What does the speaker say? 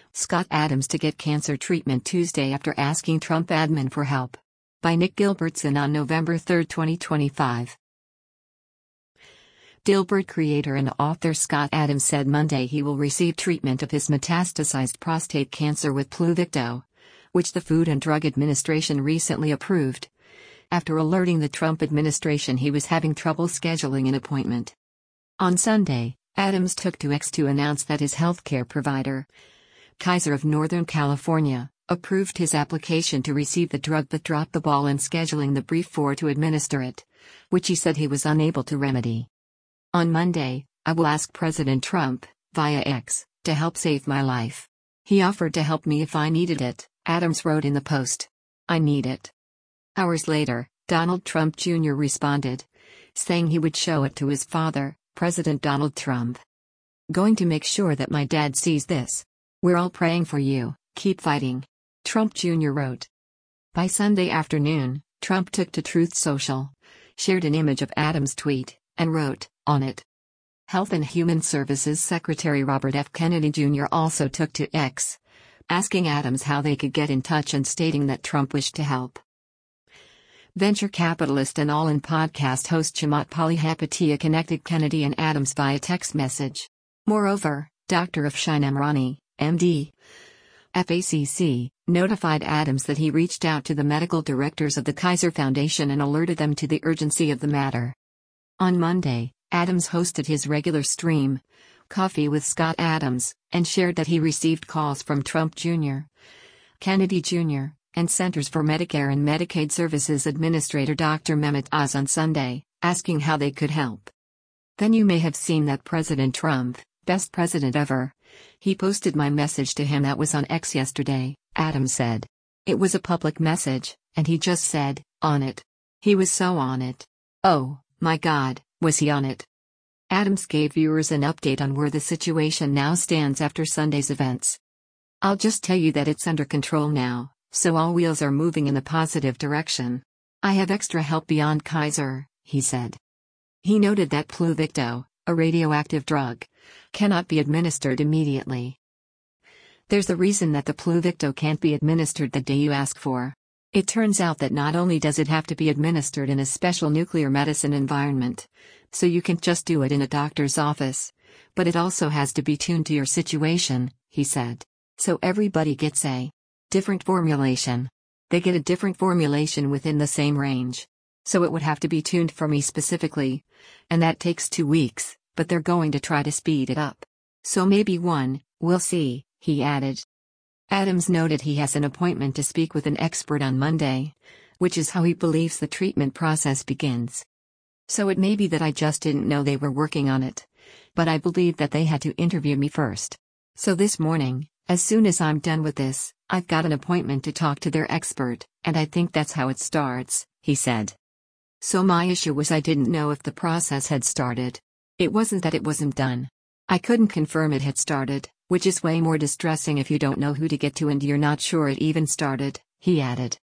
Scott Adams to get cancer treatment Tuesday after asking Trump admin for help. By Nick Gilbertson on November 3, 2025. Dilbert creator and author Scott Adams said Monday he will receive treatment of his metastasized prostate cancer with Pluvicto, which the Food and Drug Administration recently approved, after alerting the Trump administration he was having trouble scheduling an appointment. On Sunday, Adams took to X to announce that his healthcare provider, Kaiser of Northern California, approved his application to receive the drug but dropped the ball in scheduling the brief for to administer it, which he said he was unable to remedy. On Monday, I will ask President Trump, via X, to help save my life. He offered to help me if I needed it, Adams wrote in the Post. I need it. Hours later, Donald Trump Jr. responded, saying he would show it to his father, President Donald Trump. Going to make sure that my dad sees this. We're all praying for you, keep fighting. Trump Jr. wrote. By Sunday afternoon, Trump took to Truth Social, shared an image of Adams' tweet, and wrote, on it. Health and Human Services Secretary Robert F. Kennedy Jr. also took to X, asking Adams how they could get in touch and stating that Trump wished to help. Venture capitalist and All-In podcast host Chamath Palihapitiya connected Kennedy and Adams via text message. Moreover, Dr. Afshin Amrani, MD, FACC, notified Adams that he reached out to the medical directors of the Kaiser Foundation and alerted them to the urgency of the matter. On Monday, Adams hosted his regular stream, Coffee with Scott Adams, and shared that he received calls from Trump Jr., Kennedy Jr., and Centers for Medicare and Medicaid Services Administrator Dr. Mehmet Oz on Sunday, asking how they could help. Then you may have seen that President Trump, best president ever. He posted my message to him that was on X yesterday, Adams said. It was a public message, and he just said, on it. He was so on it. Oh, my God, was he on it? Adams gave viewers an update on where the situation now stands after Sunday's events. I'll just tell you that it's under control now, so all wheels are moving in the positive direction. I have extra help beyond Kaiser, he said. He noted that Pluvicto, a radioactive drug, cannot be administered immediately. There's a reason that the Pluvicto can't be administered the day you ask for. It turns out that not only does it have to be administered in a special nuclear medicine environment, so you can't just do it in a doctor's office, but it also has to be tuned to your situation, he said. So everybody gets a different formulation. They get a different formulation within the same range. So it would have to be tuned for me specifically, and that takes 2 weeks, but they're going to try to speed it up. So maybe 1, we'll see, he added. Adams noted he has an appointment to speak with an expert on Monday, which is how he believes the treatment process begins. So it may be that I just didn't know they were working on it, but I believe that they had to interview me first. So this morning, as soon as I'm done with this, I've got an appointment to talk to their expert, and I think that's how it starts, he said. So my issue was I didn't know if the process had started. It wasn't that it wasn't done. I couldn't confirm it had started, which is way more distressing if you don't know who to get to and you're not sure it even started, he added.